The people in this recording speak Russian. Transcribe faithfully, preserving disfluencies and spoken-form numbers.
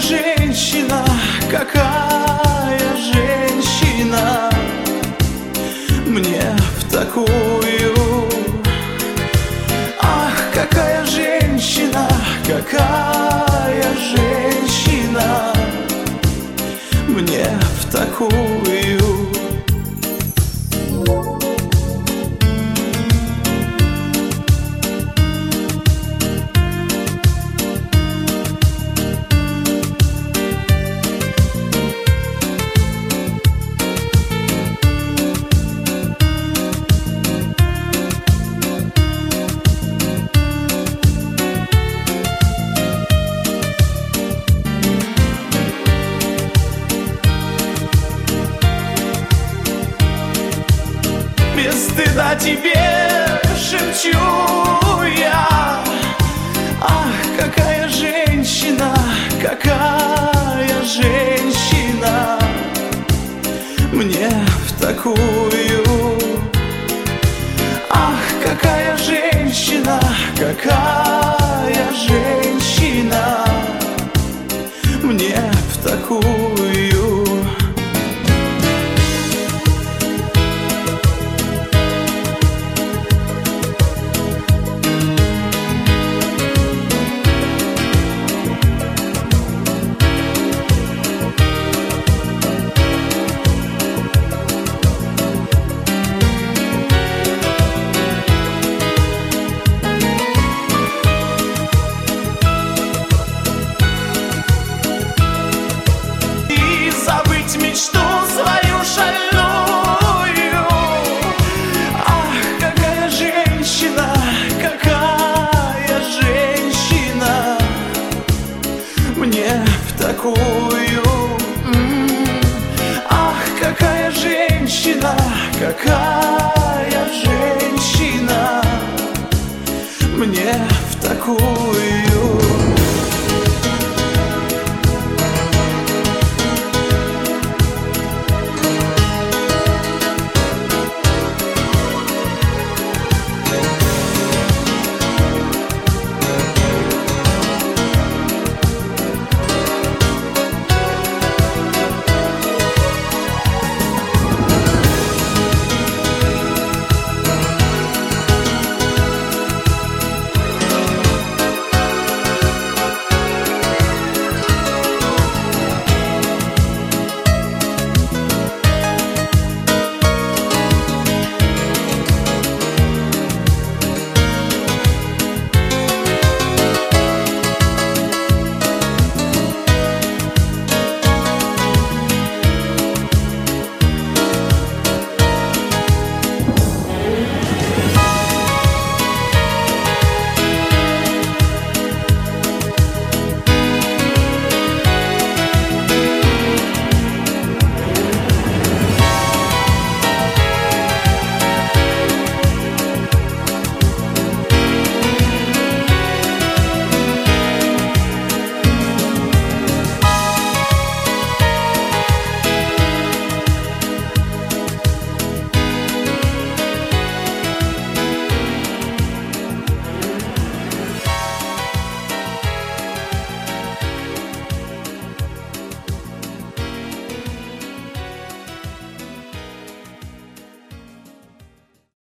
женщина, какая женщина мне в такую. Ах, какая женщина, какая женщина мне в такую. Без стыда тебе шепчу я. Ах, какая женщина, какая женщина мне в такую. Ах, какая женщина, какая женщина мне в такую. Мечту свою шальную. Ах, какая женщина, какая женщина мне в такую. Ах, какая женщина, какая женщина мне в такую.